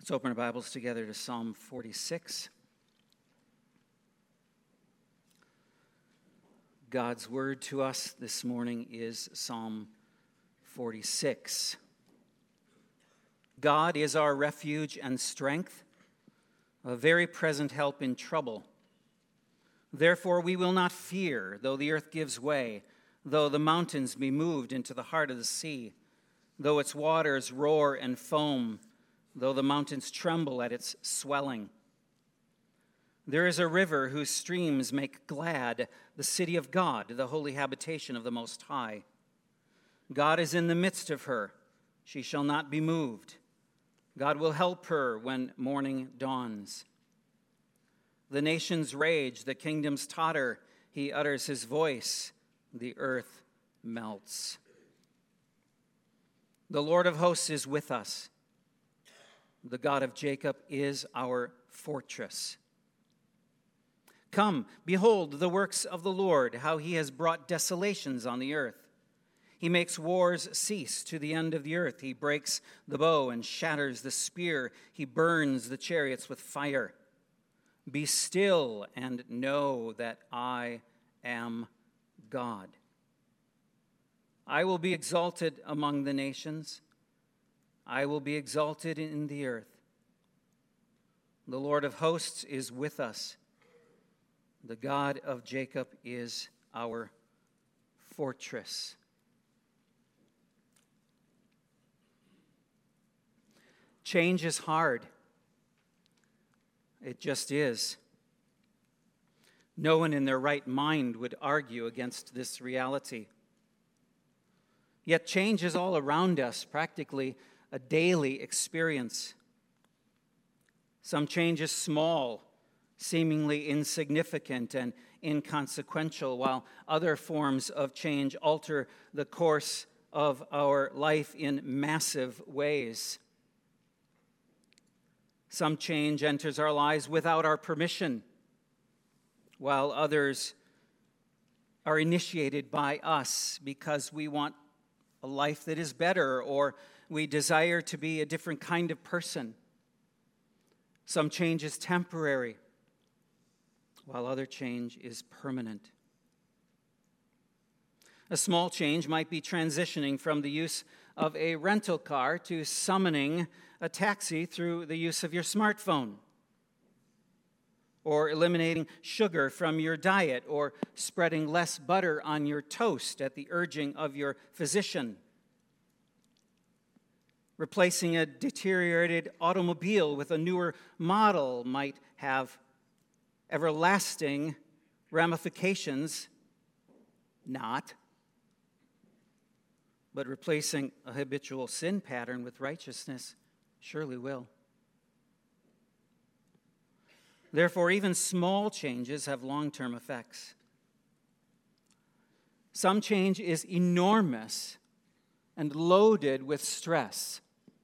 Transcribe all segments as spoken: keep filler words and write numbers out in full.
Let's open our Bibles together to Psalm forty-six. God's word to us this morning is Psalm forty-six. God is our refuge and strength, a very present help in trouble. Therefore we will not fear, though the earth gives way, though the mountains be moved into the heart of the sea, though its waters roar and foam, though the mountains tremble at its swelling. There is a river whose streams make glad the city of God, the holy habitation of the Most High. God is in the midst of her. She shall not be moved. God will help her when morning dawns. The nations rage, the kingdoms totter. He utters his voice, the earth melts. The Lord of hosts is with us. The God of Jacob is our fortress. Come, behold the works of the Lord, how he has brought desolations on the earth. He makes wars cease to the end of the earth. He breaks the bow and shatters the spear. He burns the chariots with fire. Be still and know that I am God. I will be exalted among the nations. I will be exalted in the earth. The Lord of hosts is with us. The God of Jacob is our fortress. Change is hard. It just is. No one in their right mind would argue against this reality. Yet change is all around us, practically a daily experience. Some change is small, seemingly insignificant and inconsequential, while other forms of change alter the course of our life in massive ways. Some change enters our lives without our permission, while others are initiated by us because we want a life that is better, or we desire to be a different kind of person. Some change is temporary, while other change is permanent. A small change might be transitioning from the use of a rental car to summoning a taxi through the use of your smartphone, or eliminating sugar from your diet, or spreading less butter on your toast at the urging of your physician. Replacing a deteriorated automobile with a newer model might have everlasting ramifications. Not. But replacing a habitual sin pattern with righteousness surely will. Therefore, even small changes have long-term effects. Some change is enormous and loaded with stress.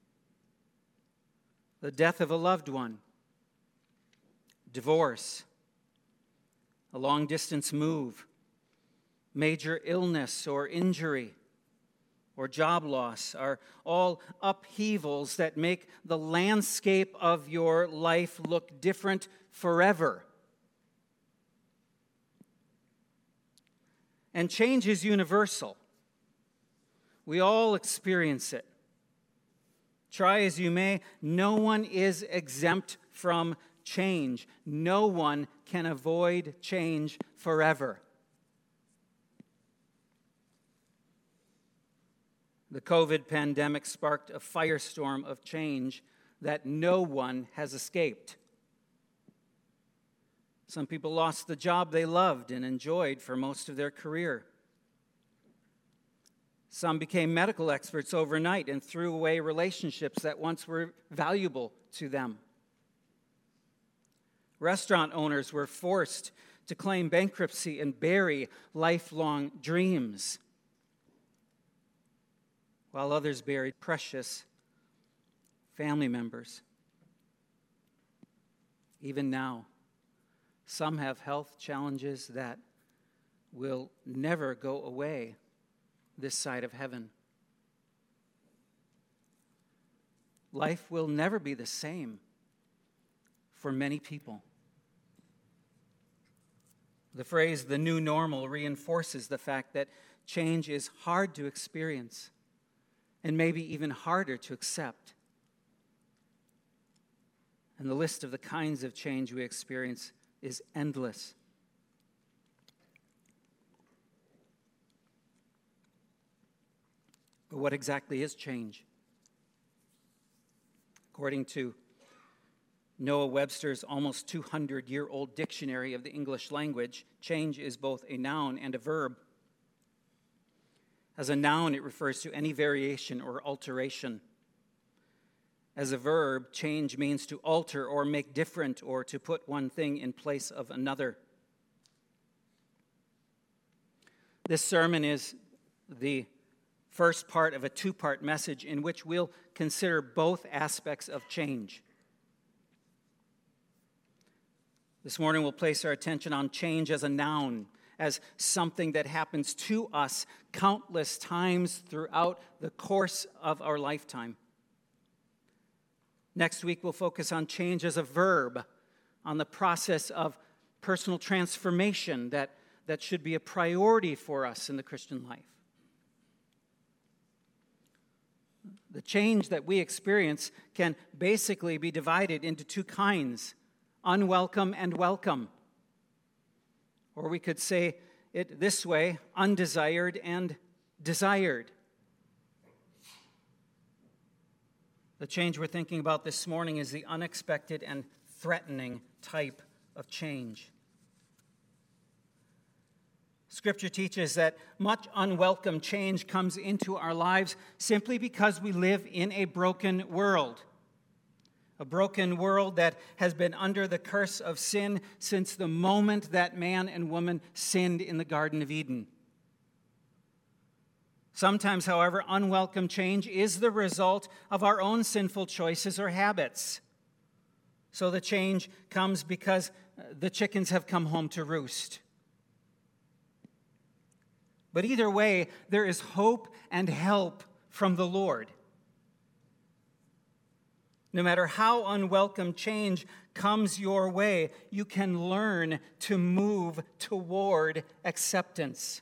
The death of a loved one, divorce, a long-distance move, major illness or injury, or job loss are all upheavals that make the landscape of your life look different forever. And change is universal. We all experience it. Try as you may, no one is exempt from change. No one can avoid change forever. The COVID pandemic sparked a firestorm of change that no one has escaped. Some people lost the job they loved and enjoyed for most of their career. Some became medical experts overnight and threw away relationships that once were valuable to them. Restaurant owners were forced to claim bankruptcy and bury lifelong dreams, while others buried precious family members. Even now, some have health challenges that will never go away this side of heaven. life will never be the same for many people. The phrase "the new normal" reinforces the fact that change is hard to experience and maybe even harder to accept. And the list of the kinds of change we experience is endless. But what exactly is change? According to Noah Webster's almost two hundred year old dictionary of the English language, change is both a noun and a verb. As a noun, it refers to any variation or alteration. As a verb, change means to alter or make different or to put one thing in place of another. This sermon is the first part of a two-part message in which we'll consider both aspects of change. This morning we'll place our attention on change as a noun, as something that happens to us countless times throughout the course of our lifetime. Next week we'll focus on change as a verb, on the process of personal transformation that, that should be a priority for us in the Christian life. The change that we experience can basically be divided into two kinds, unwelcome and welcome. Or we could say it this way, undesired and desired. The change we're thinking about this morning is the unexpected and threatening type of change. Scripture teaches that much unwelcome change comes into our lives simply because we live in a broken world. A broken world that has been under the curse of sin since the moment that man and woman sinned in the Garden of Eden. Sometimes, however, unwelcome change is the result of our own sinful choices or habits. So the change comes because the chickens have come home to roost. But either way, there is hope and help from the Lord. No matter how unwelcome change comes your way, you can learn to move toward acceptance.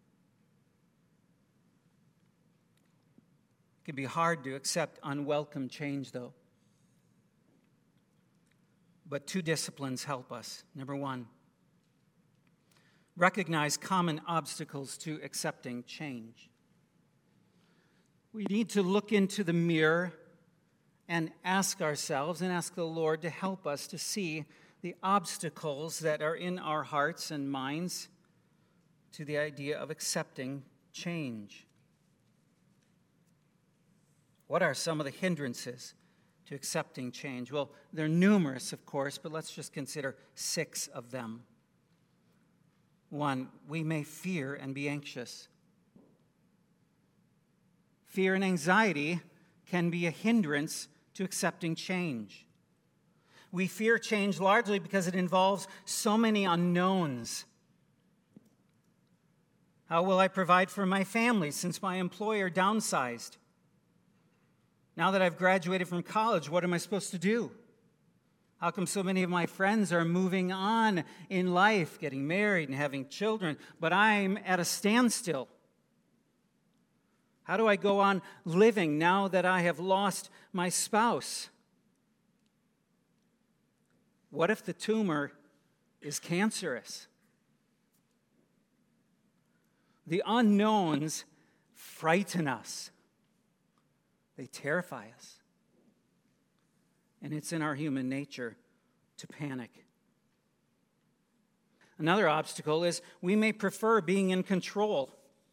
It can be hard to accept unwelcome change, though. But two disciplines help us. Number one, recognize common obstacles to accepting change. We need to look into the mirror and ask ourselves and ask the Lord to help us to see the obstacles that are in our hearts and minds to the idea of accepting change. What are some of the hindrances to accepting change? Well, they're numerous, of course, but let's just consider six of them. One, we may fear and be anxious. Fear and anxiety can be a hindrance to accepting change. We fear change largely because it involves so many unknowns. How will I provide for my family since my employer downsized? Now that I've graduated from college, what am I supposed to do? How come so many of my friends are moving on in life, getting married and having children, but I'm at a standstill? How do I go on living now that I have lost my spouse? What if the tumor is cancerous? The unknowns frighten us. They terrify us. And it's in our human nature to panic. Another obstacle is we may prefer being in control.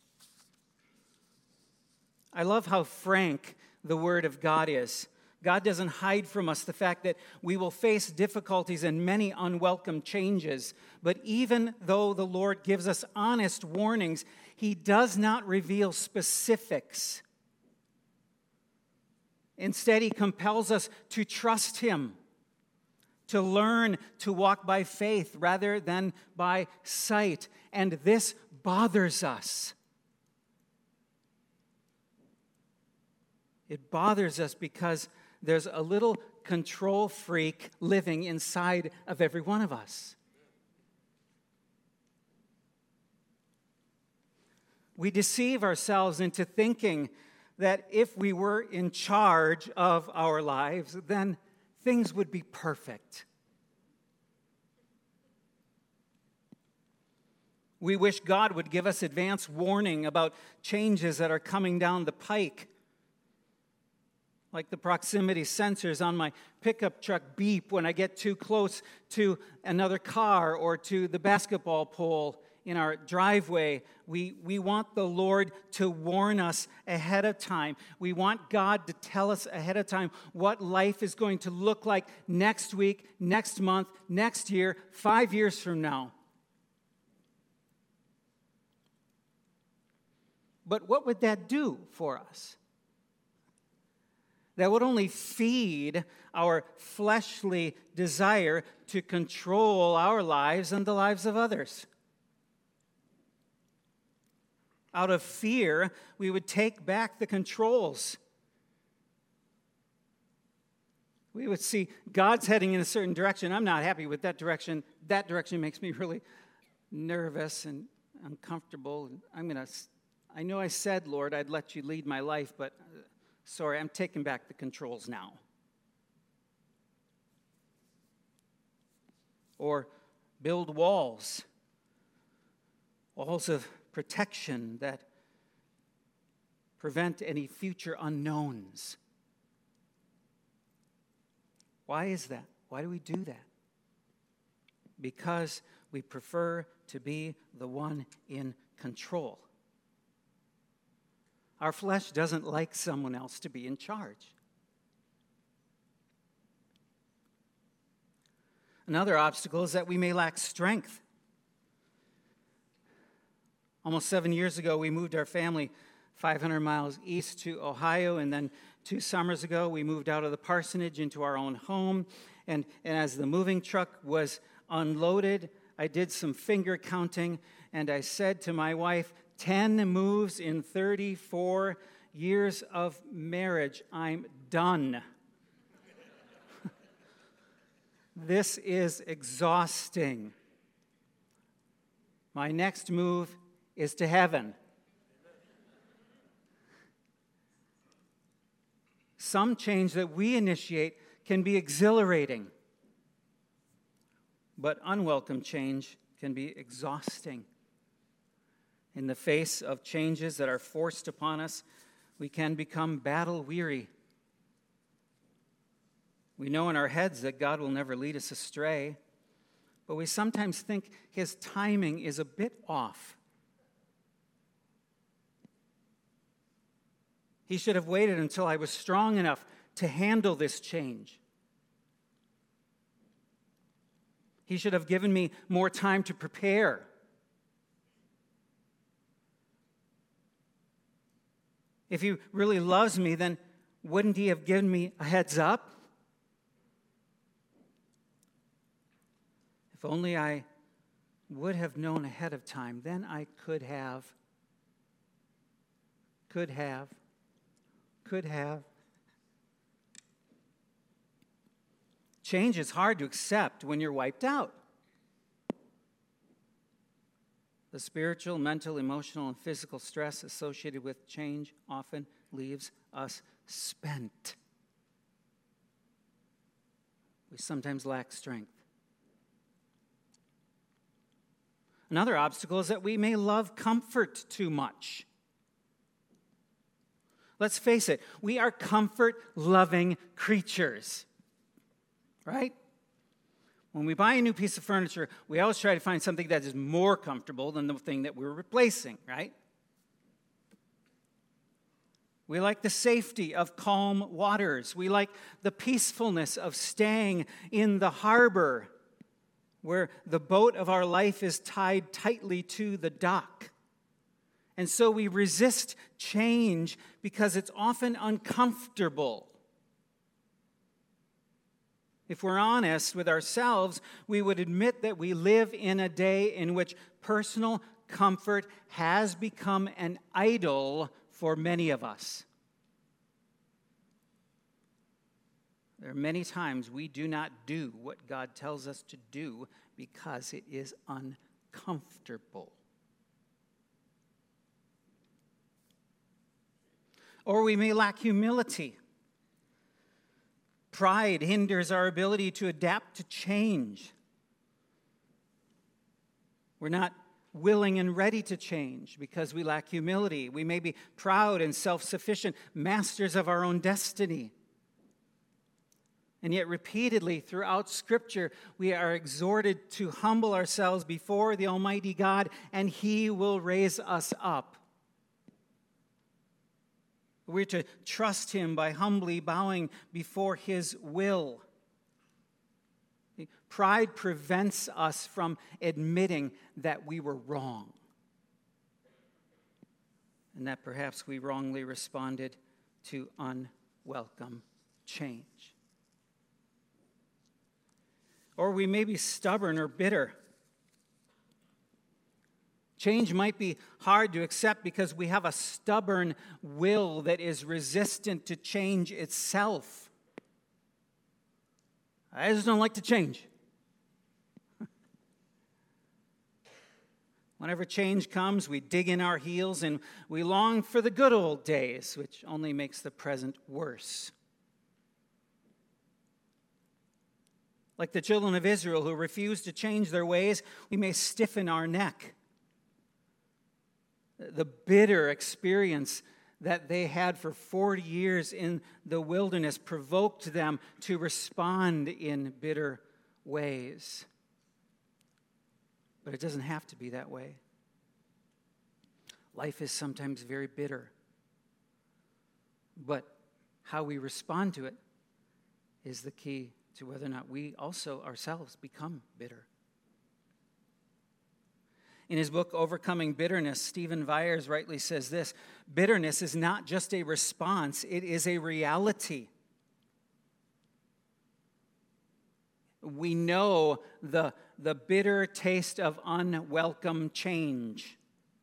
I love how frank the Word of God is. God doesn't hide from us the fact that we will face difficulties and many unwelcome changes. But even though the Lord gives us honest warnings, He does not reveal specifics. Instead, He compels us to trust Him, to learn to walk by faith rather than by sight. And this bothers us. It bothers us because there's a little control freak living inside of every one of us. We deceive ourselves into thinking that if we were in charge of our lives, then things would be perfect. We wish God would give us advance warning about changes that are coming down the pike. Like the proximity sensors on my pickup truck beep when I get too close to another car or to the basketball pole in our driveway. We, we want the Lord to warn us ahead of time. We want God to tell us ahead of time what life is going to look like next week, next month, next year, five years from now. But what would that do for us? That would only feed our fleshly desire to control our lives and the lives of others. Out of fear, we would take back the controls. We would see God's heading in a certain direction. I'm not happy with that direction. That direction makes me really nervous and uncomfortable. I'm going to, I know I said, Lord, I'd let you lead my life, but uh, sorry, I'm taking back the controls now. Or build walls. Walls of protection that prevent any future unknowns. Why is that? Why do we do that? Because we prefer to be the one in control. Our flesh doesn't like someone else to be in charge. Another obstacle is that we may lack strength. Almost seven years ago, we moved our family five hundred miles east to Ohio, and then two summers ago, we moved out of the parsonage into our own home. And, and as the moving truck was unloaded, I did some finger counting, and I said to my wife, ten moves in thirty-four years of marriage. I'm done. This is exhausting. My next move is to heaven. Some change that we initiate can be exhilarating, but unwelcome change can be exhausting. In the face of changes that are forced upon us, we can become battle-weary. We know in our heads that God will never lead us astray, but we sometimes think his timing is a bit off. He should have waited until I was strong enough to handle this change. He should have given me more time to prepare. If he really loves me, then wouldn't he have given me a heads up? If only I would have known ahead of time, then I could have, could have, could have. Change is hard to accept when you're wiped out. The spiritual, mental, emotional, and physical stress associated with change often leaves us spent. We sometimes lack strength. Another obstacle is that we may love comfort too much. Let's face it, we are comfort-loving creatures, right? When we buy a new piece of furniture, we always try to find something that is more comfortable than the thing that we're replacing, right? We like the safety of calm waters. We like the peacefulness of staying in the harbor where the boat of our life is tied tightly to the dock. And so we resist change because it's often uncomfortable. If we're honest with ourselves, we would admit that we live in a day in which personal comfort has become an idol for many of us. There are many times we do not do what God tells us to do because it is uncomfortable. Or we may lack humility. Pride hinders our ability to adapt to change. We're not willing and ready to change because we lack humility. We may be proud and self-sufficient, masters of our own destiny. And yet repeatedly throughout Scripture, we are exhorted to humble ourselves before the Almighty God, and He will raise us up. We're to trust Him by humbly bowing before His will. Pride prevents us from admitting that we were wrong and that perhaps we wrongly responded to unwelcome change. Or we may be stubborn or bitter. Change might be hard to accept because we have a stubborn will that is resistant to change itself. I just don't like to change. Whenever change comes, we dig in our heels and we long for the good old days, which only makes the present worse. Like the children of Israel who refused to change their ways, we may stiffen our neck. The bitter experience that they had for forty years in the wilderness provoked them to respond in bitter ways. But it doesn't have to be that way. Life is sometimes very bitter. But how we respond to it is the key to whether or not we also ourselves become bitter. In his book, Overcoming Bitterness, Stephen Viers rightly says this: bitterness is not just a response, it is a reality. We know the, the bitter taste of unwelcome change.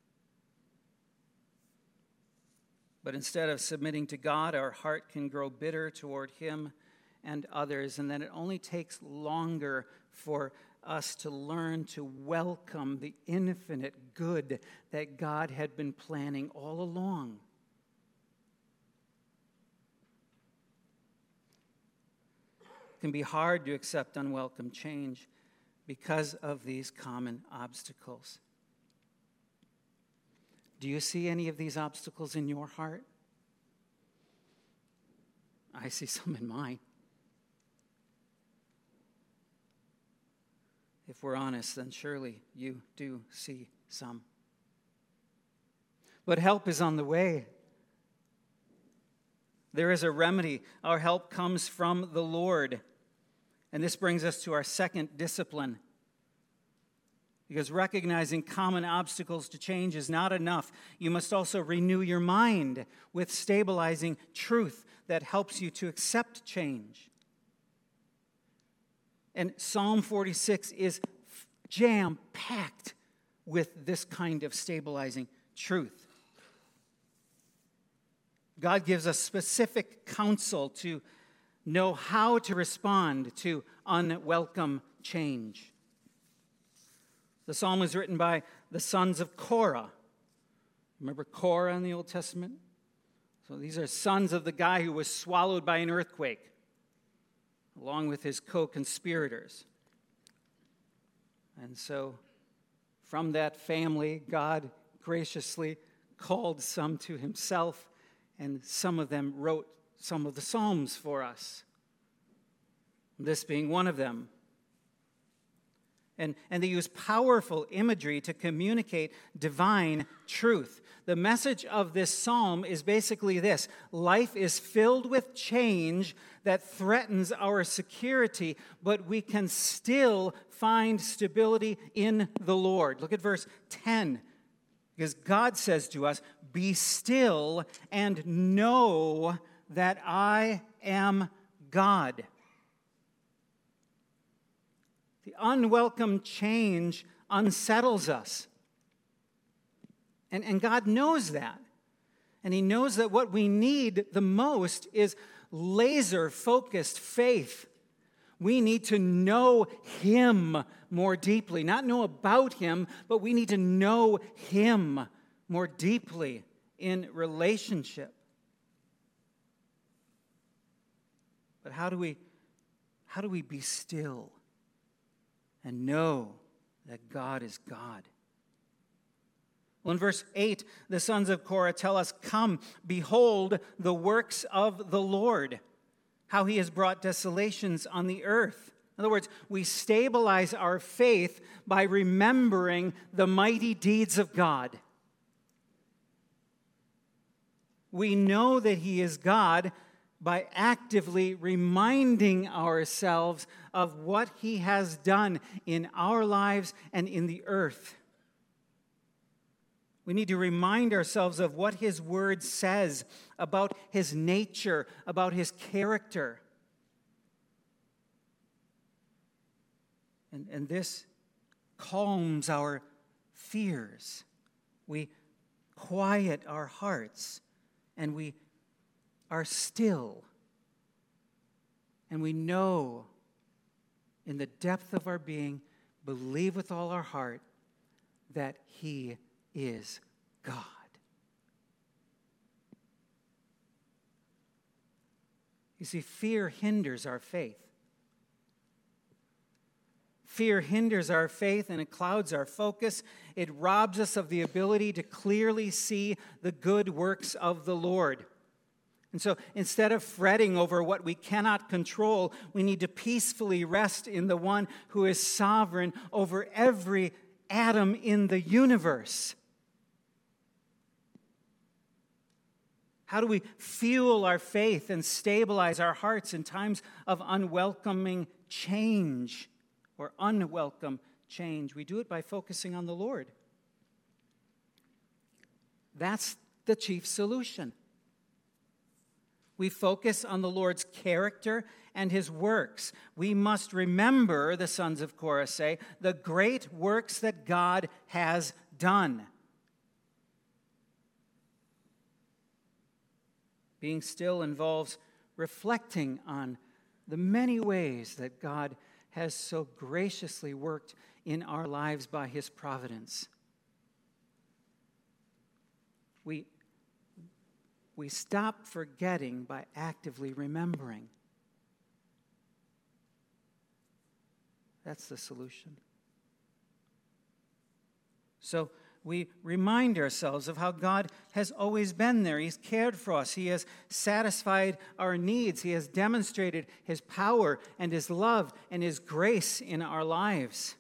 But instead of submitting to God, our heart can grow bitter toward Him and others, and then it only takes longer for us to learn to welcome the infinite good that God had been planning all along. It can be hard to accept unwelcome change because of these common obstacles. Do you see any of these obstacles in your heart? I see some in mine. If we're honest, then surely you do see some. But help is on the way. There is a remedy. Our help comes from the Lord. And this brings us to our second discipline. Because recognizing common obstacles to change is not enough. You must also renew your mind with stabilizing truth that helps you to accept change. And Psalm forty-six is jam-packed with this kind of stabilizing truth. God gives us specific counsel to know how to respond to unwelcome change. The psalm was written by the sons of Korah. Remember Korah in the Old Testament? So these are sons of the guy who was swallowed by an earthquake, along with his co-conspirators. And so from that family, God graciously called some to Himself, and some of them wrote some of the Psalms for us, this being one of them. And, and they use powerful imagery to communicate divine truth. The message of this psalm is basically this: life is filled with change that threatens our security, but we can still find stability in the Lord. Look at verse ten. Because God says to us, "Be still and know that I am God." The unwelcome change unsettles us. And, and God knows that. And He knows that what we need the most is laser-focused faith. We need to know him more deeply. Not know about him, but we need to know him more deeply in relationship. But how do we, how do we be still and know that God is God? Well, in verse eight, the sons of Korah tell us, "Come, behold the works of the Lord, how he has brought desolations on the earth." In other words, we stabilize our faith by remembering the mighty deeds of God. We know that he is God by actively reminding ourselves of what he has done in our lives and in the earth. We need to remind ourselves of what his word says about his nature, about his character. And, and this calms our fears. We quiet our hearts, and we are still. And we know in the depth of our being, believe with all our heart that he is God. You see, fear hinders our faith. Fear hinders our faith and it clouds our focus. It robs us of the ability to clearly see the good works of the Lord. And so instead of fretting over what we cannot control, we need to peacefully rest in the one who is sovereign over every atom in the universe. How do we fuel our faith and stabilize our hearts in times of unwelcoming change or unwelcome change? We do it by focusing on the Lord. That's the chief solution. We focus on the Lord's character and his works. We must remember, the sons of Korah say, the great works that God has done. Being still involves reflecting on the many ways that God has so graciously worked in our lives by his providence. We, we stop forgetting by actively remembering. That's the solution. So we remind ourselves of how God has always been there. He's cared for us. He has satisfied our needs. He has demonstrated his power and his love and his grace in our lives.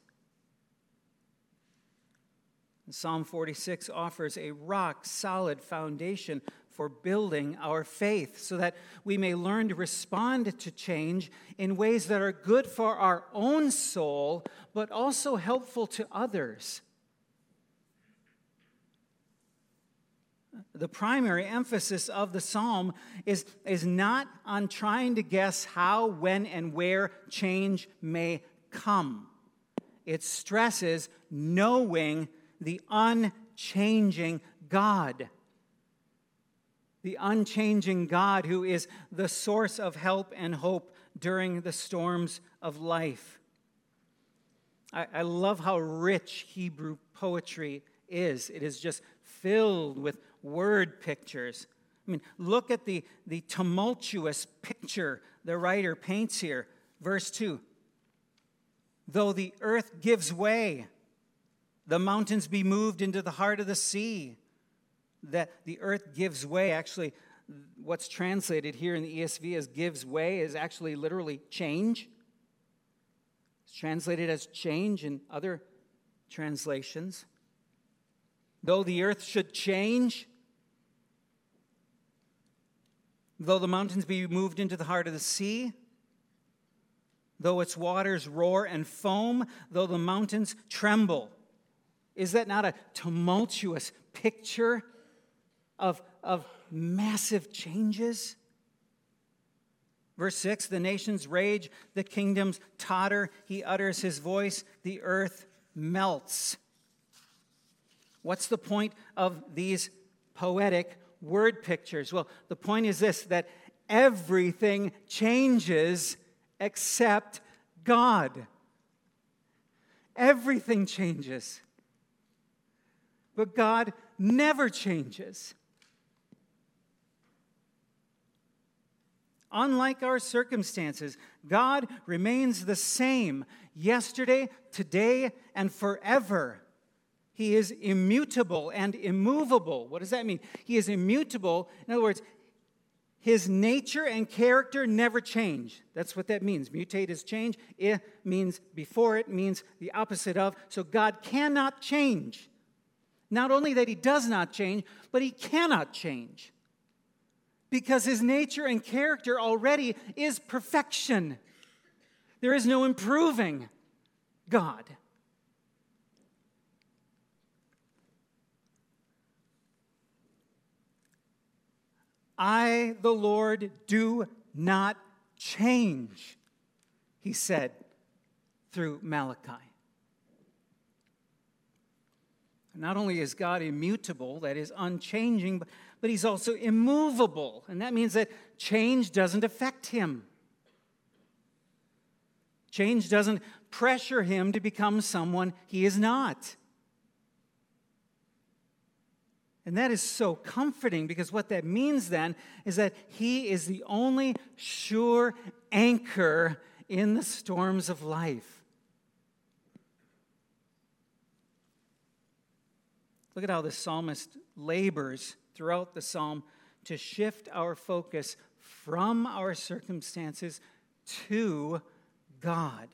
And Psalm forty-six offers a rock-solid foundation for building our faith so that we may learn to respond to change in ways that are good for our own soul, but also helpful to others. The primary emphasis of the psalm is, is not on trying to guess how, when, and where change may come. It stresses knowing the unchanging God. The unchanging God who is the source of help and hope during the storms of life. I, I love how rich Hebrew poetry is. It is just filled with word pictures. I mean, look at the, the tumultuous picture the writer paints here. Verse two. Though the earth gives way, the mountains be moved into the heart of the sea. That the earth gives way, actually, what's translated here in the E S V as gives way is actually literally change. It's translated as change in other translations. Though the earth should change, though the mountains be moved into the heart of the sea, though its waters roar and foam, though the mountains tremble. Is that not a tumultuous picture of, of massive changes? Verse six, the nations rage, the kingdoms totter, he utters his voice, the earth melts. What's the point of these poetic word pictures? Well, the point is this, that everything changes except God. Everything changes. But God never changes. Unlike our circumstances, God remains the same yesterday, today, and forever. He is immutable and immovable. What does that mean? He is immutable. In other words, his nature and character never change. That's what that means. Mutate is change. I means before it, means the opposite of. So God cannot change. Not only that he does not change, but he cannot change. Because his nature and character already is perfection. There is no improving God. I, the Lord, do not change, he said through Malachi. Not only is God immutable, that is unchanging, but but he's also immovable, and that means that change doesn't affect him. Change doesn't pressure him to become someone he is not. And that is so comforting, because what that means then is that he is the only sure anchor in the storms of life. Look at how the psalmist labors throughout the psalm to shift our focus from our circumstances to God.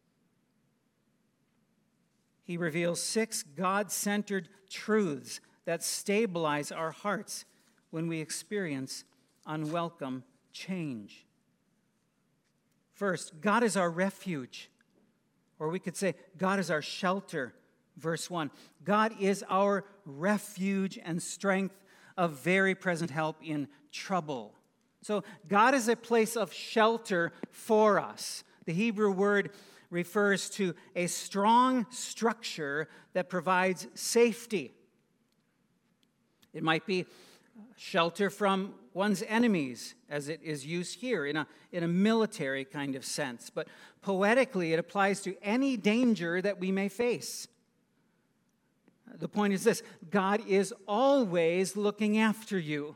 He reveals six God-centered truths that stabilize our hearts when we experience unwelcome change. First, God is our refuge, or we could say God is our shelter. Verse one, God is our refuge and strength, a very present help in trouble. So God is a place of shelter for us. The Hebrew word refers to a strong structure that provides safety. It might be shelter from one's enemies, as it is used here in a, in a military kind of sense. But poetically, it applies to any danger that we may face. The point is this: God is always looking after you.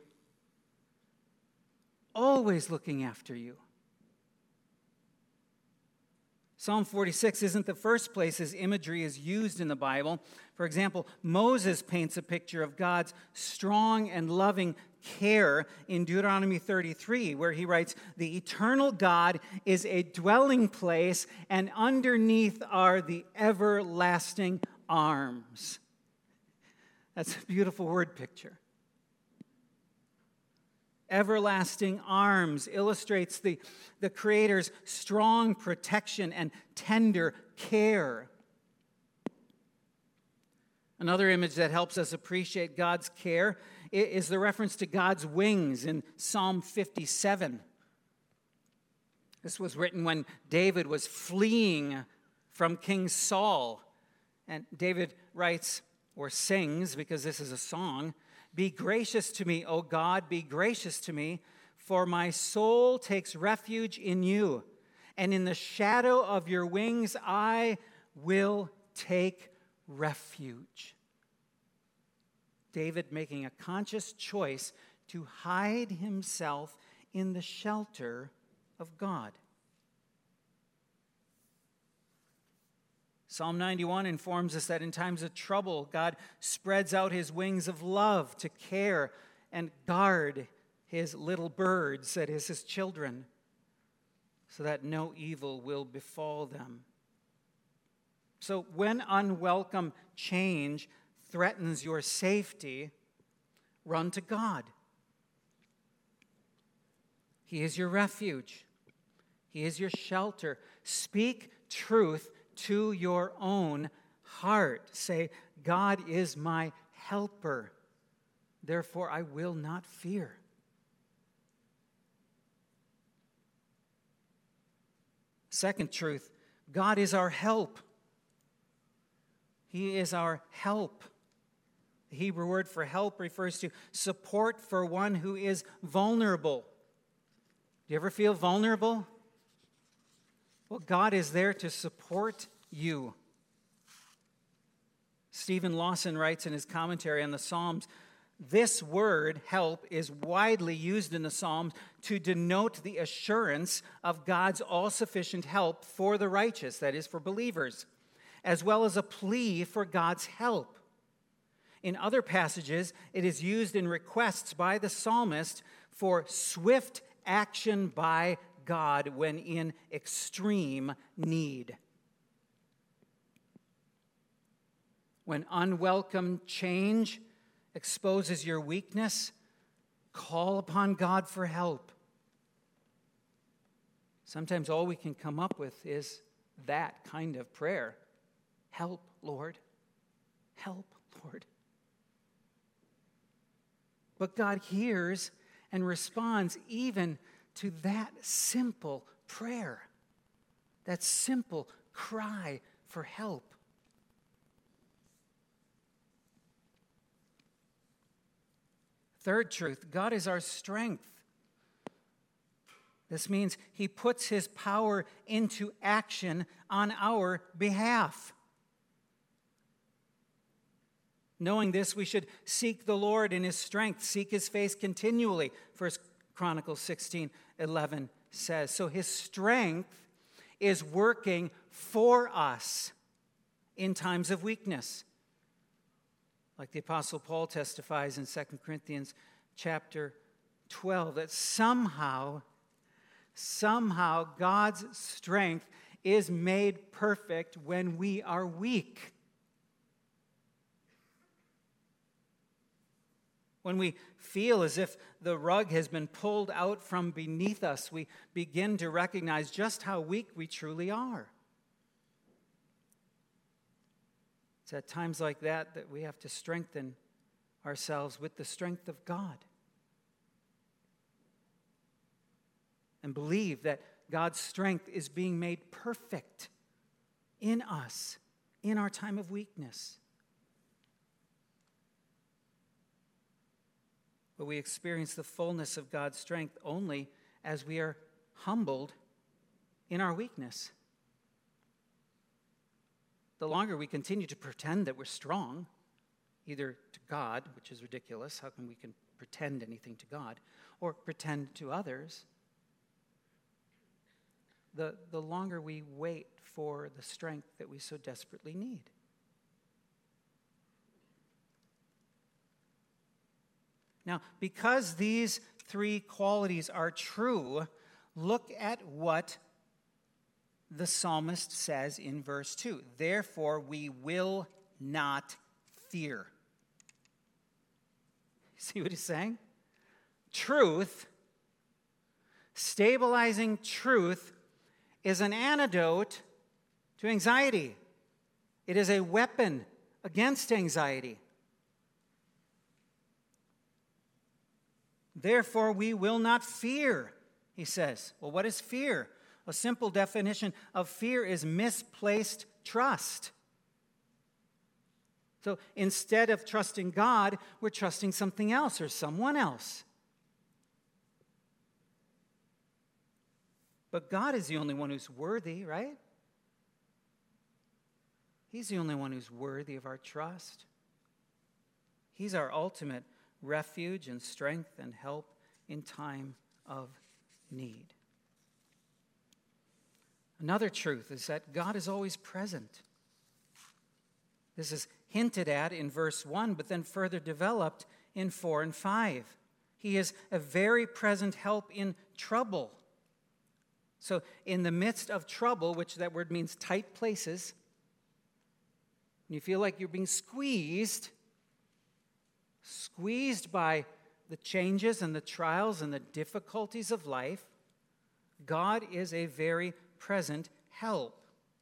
Always looking after you. Psalm forty-six isn't the first place this imagery is used in the Bible. For example, Moses paints a picture of God's strong and loving care in Deuteronomy thirty-three, where he writes, "The eternal God is a dwelling place, and underneath are the everlasting arms." That's a beautiful word picture. Everlasting arms illustrates the, the Creator's strong protection and tender care. Another image that helps us appreciate God's care is the reference to God's wings in Psalm fifty-seven. This was written when David was fleeing from King Saul. And David writes, or sings, because this is a song, "Be gracious to me, O God, be gracious to me, for my soul takes refuge in you, and in the shadow of your wings I will take refuge." David making a conscious choice to hide himself in the shelter of God. Psalm ninety-one informs us that in times of trouble, God spreads out his wings of love to care and guard his little birds, that is, his children, so that no evil will befall them. So when unwelcome change threatens your safety, run to God. He is your refuge. He is your shelter. Speak truth to your own heart. Say, "God is my helper. Therefore, I will not fear." Second truth, God is our help. He is our help. The Hebrew word for help refers to support for one who is vulnerable. Do you ever feel vulnerable? Well, God is there to support you. Stephen Lawson writes in his commentary on the Psalms, this word, help, is widely used in the Psalms to denote the assurance of God's all-sufficient help for the righteous, that is, for believers, as well as a plea for God's help. In other passages, it is used in requests by the psalmist for swift action by God when in extreme need. When unwelcome change exposes your weakness, call upon God for help. Sometimes all we can come up with is that kind of prayer. Help, Lord. Help, Lord. But God hears and responds even to that simple prayer, that simple cry for help. Third truth, God is our strength. This means he puts his power into action on our behalf. Knowing this, we should seek the Lord in his strength, seek his face continually, First Chronicles sixteen eleven says. So his strength is working for us in times of weakness. Like the Apostle Paul testifies in Second Corinthians chapter twelve, that somehow, somehow God's strength is made perfect when we are weak. When we feel as if the rug has been pulled out from beneath us, we begin to recognize just how weak we truly are. It's at times like that that we have to strengthen ourselves with the strength of God. And believe that God's strength is being made perfect in us, in our time of weakness. But we experience the fullness of God's strength only as we are humbled in our weakness. The longer we continue to pretend that we're strong, either to God, which is ridiculous, how can we can pretend anything to God, or pretend to others, the, the longer we wait for the strength that we so desperately need. Now, because these three qualities are true, look at what the psalmist says in verse two. Therefore, we will not fear. See what he's saying? Truth, stabilizing truth, is an antidote to anxiety. It is a weapon against anxiety. Therefore, we will not fear, he says. Well, what is fear? A simple definition of fear is misplaced trust. So instead of trusting God, we're trusting something else or someone else. But God is the only one who's worthy, right? He's the only one who's worthy of our trust. He's our ultimate refuge and strength and help in time of need. Another truth is that God is always present. This is hinted at in verse one, but then further developed in four and five. He is a very present help in trouble. So in the midst of trouble, which that word means tight places, when you feel like you're being squeezed, squeezed by the changes and the trials and the difficulties of life, God is a very present help.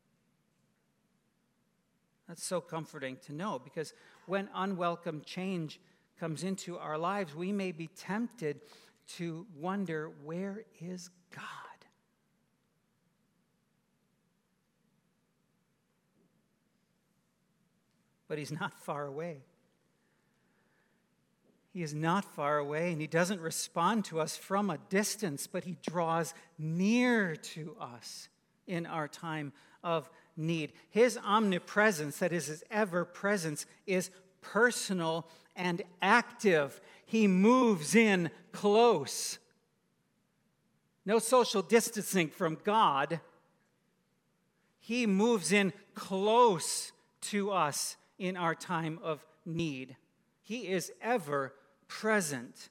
That's so comforting to know, because when unwelcome change comes into our lives, we may be tempted to wonder, where is God? But he's not far away. He is not far away, and he doesn't respond to us from a distance, but he draws near to us in our time of need. His omnipresence, that is his ever-presence, is personal and active. He moves in close. No social distancing from God. He moves in close to us in our time of need. He is ever present.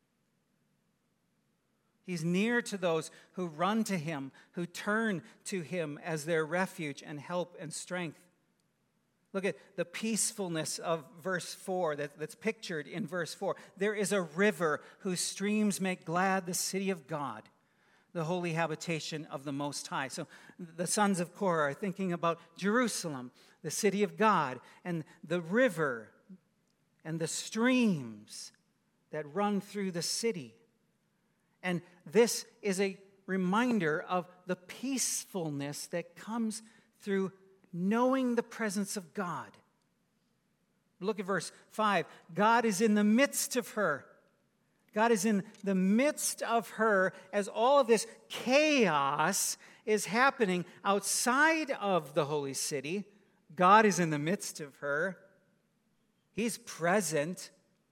He's near to those who run to him, who turn to him as their refuge and help and strength. Look at the peacefulness of verse four that, that's pictured in verse four. There is a river whose streams make glad the city of God, the holy habitation of the Most High. So the sons of Korah are thinking about Jerusalem, the city of God, and the river and the streams that run through the city. And this is a reminder of the peacefulness that comes through knowing the presence of God. Look at verse five. God is in the midst of her. God is in the midst of her as all of this chaos is happening outside of the holy city. God is in the midst of her. He's present.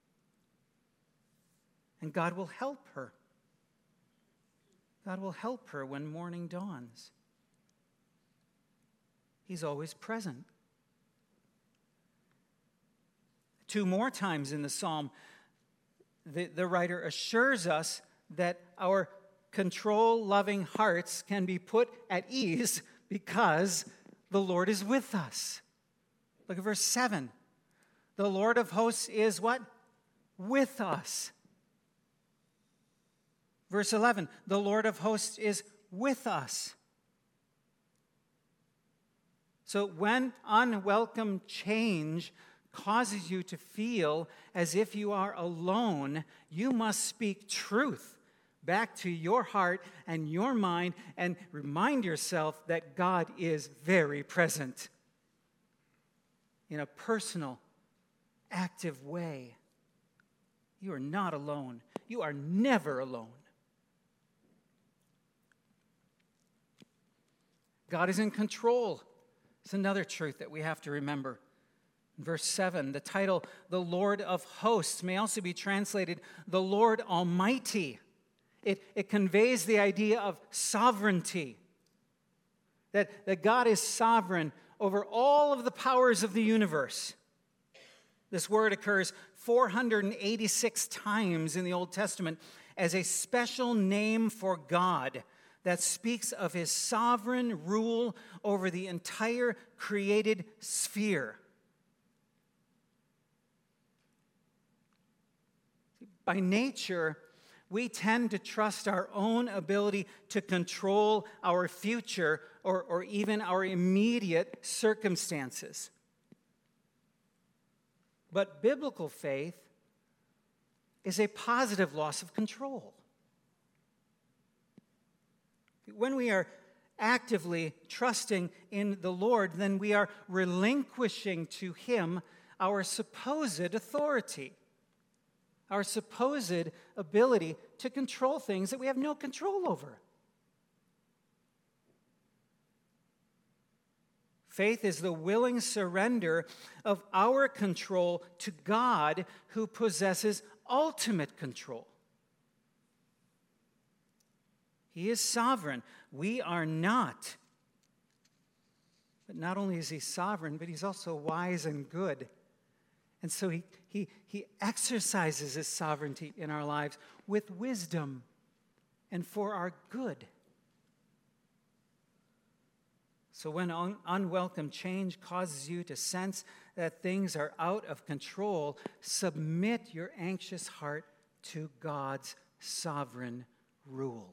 And God will help her. God will help her when morning dawns. He's always present. Two more times in the psalm, the, the writer assures us that our control-loving hearts can be put at ease because the Lord is with us. Look at verse seven. The Lord of hosts is what? With us. Verse eleven, the Lord of hosts is with us. So when unwelcome change causes you to feel as if you are alone, you must speak truth back to your heart and your mind and remind yourself that God is very present in a personal, active way. You are not alone. You are never alone. God is in control. It's another truth that we have to remember. In verse seven, the title, the Lord of Hosts, may also be translated the Lord Almighty. It, it conveys the idea of sovereignty. That, that God is sovereign over all of the powers of the universe. This word occurs four hundred eighty-six times in the Old Testament as a special name for God that speaks of his sovereign rule over the entire created sphere. By nature, we tend to trust our own ability to control our future or, or even our immediate circumstances. But biblical faith is a positive loss of control. When we are actively trusting in the Lord, then we are relinquishing to him our supposed authority, our supposed ability to control things that we have no control over. Faith is the willing surrender of our control to God who possesses ultimate control. He is sovereign. We are not. But not only is he sovereign, but he's also wise and good. And so he, he, he exercises his sovereignty in our lives with wisdom and for our good. So when un- unwelcome change causes you to sense that things are out of control, submit your anxious heart to God's sovereign rule.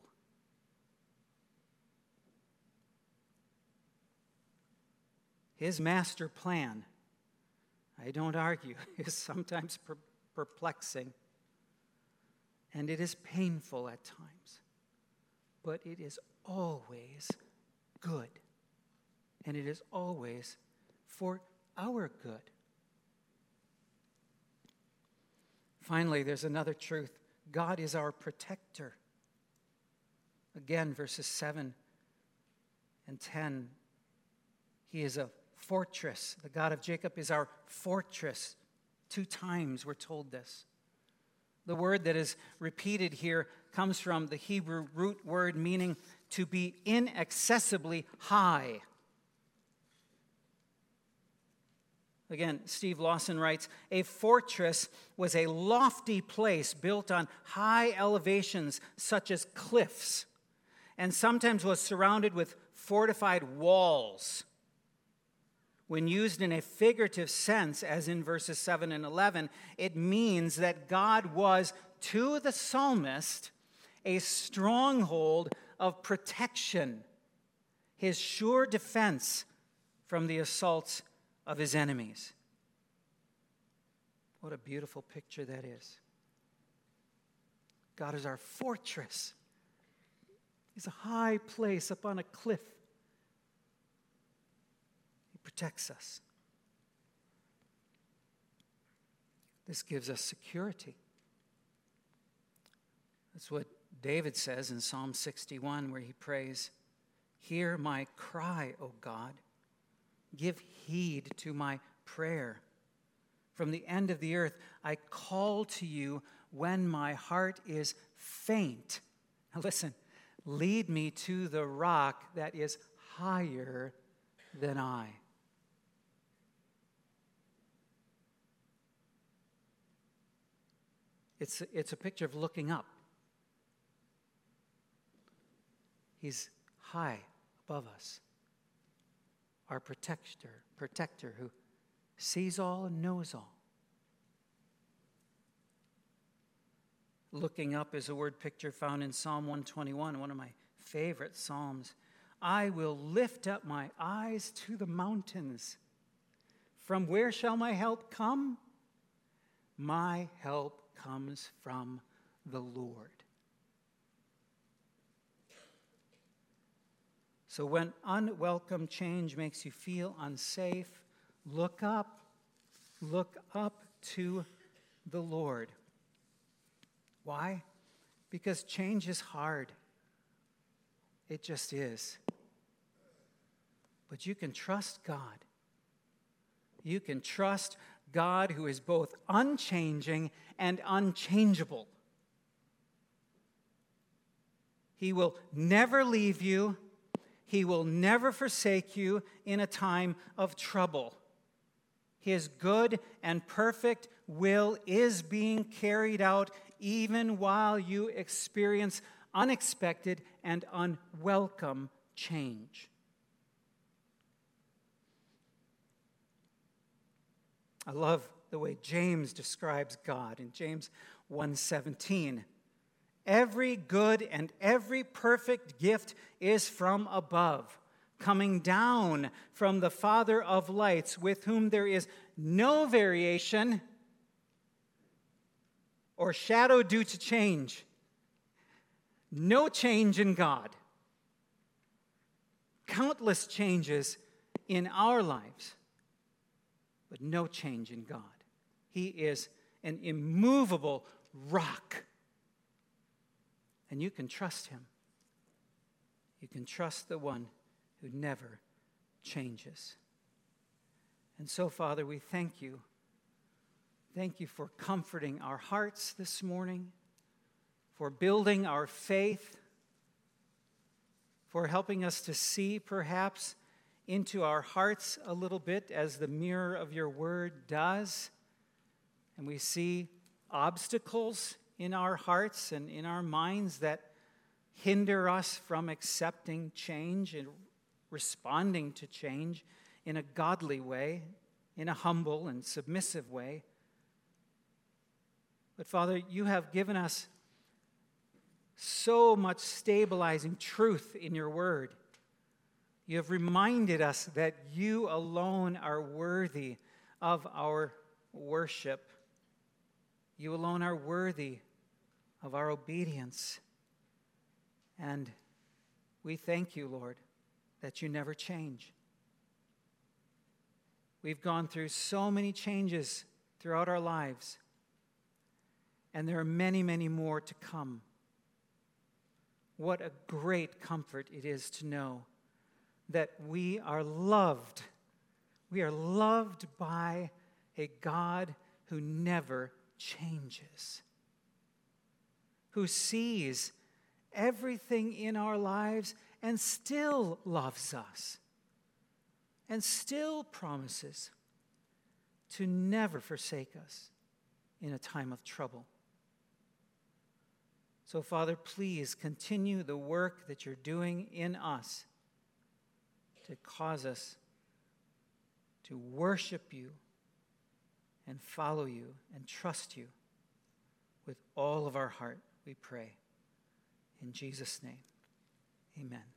His master plan, I don't argue, is sometimes per- perplexing, and it is painful at times, but it is always good, and it is always for our good. Finally, there's another truth. God is our protector. Again, verses seven and ten. He is a fortress. The God of Jacob is our fortress. Two times we're told this. The word that is repeated here comes from the Hebrew root word meaning to be inaccessibly high. Again, Steve Lawson writes, a fortress was a lofty place built on high elevations such as cliffs, and sometimes was surrounded with fortified walls. When used in a figurative sense, as in verses seven and eleven, it means that God was, to the psalmist, a stronghold of protection, his sure defense from the assaults of his enemies. What a beautiful picture that is. God is our fortress. He's a high place up on a cliff. He protects us. This gives us security. That's what David says in Psalm sixty-one, where he prays, "Hear my cry, O God. Give heed to my prayer. From the end of the earth, I call to you when my heart is faint." Now listen, lead me to the rock that is higher than I. It's, it's a picture of looking up. He's high above us. Our protector, protector who sees all and knows all. Looking up is a word picture found in Psalm one twenty-one, one of my favorite psalms. I will lift up my eyes to the mountains. From where shall my help come? My help comes from the Lord. So when unwelcome change makes you feel unsafe, look up. Look up to the Lord. Why? Because change is hard. It just is. But you can trust God. You can trust God, who is both unchanging and unchangeable. He will never leave you. He will never forsake you in a time of trouble. His good and perfect will is being carried out even while you experience unexpected and unwelcome change. I love the way James describes God in James one seventeen. Every good and every perfect gift is from above, coming down from the Father of lights, with whom there is no variation or shadow due to change. No change in God. Countless changes in our lives, but no change in God. He is an immovable rock. And you can trust him. You can trust the one who never changes. And so, Father, we thank you. Thank you for comforting our hearts this morning, for building our faith, for helping us to see perhaps into our hearts a little bit as the mirror of your word does. And we see obstacles in our hearts and in our minds that hinder us from accepting change and responding to change in a godly way, in a humble and submissive way. But Father, you have given us so much stabilizing truth in your word. You have reminded us that you alone are worthy of our worship. You alone are worthy of our obedience. And we thank you, Lord, that you never change. We've gone through so many changes throughout our lives. and there are many, many more to come. What a great comfort it is to know that we are loved. We are loved by a God who never changes, who sees everything in our lives and still loves us, and still promises to never forsake us in a time of trouble. So, Father, please continue the work that you're doing in us to cause us to worship you and follow you and trust you with all of our heart, we pray. In Jesus' name, amen.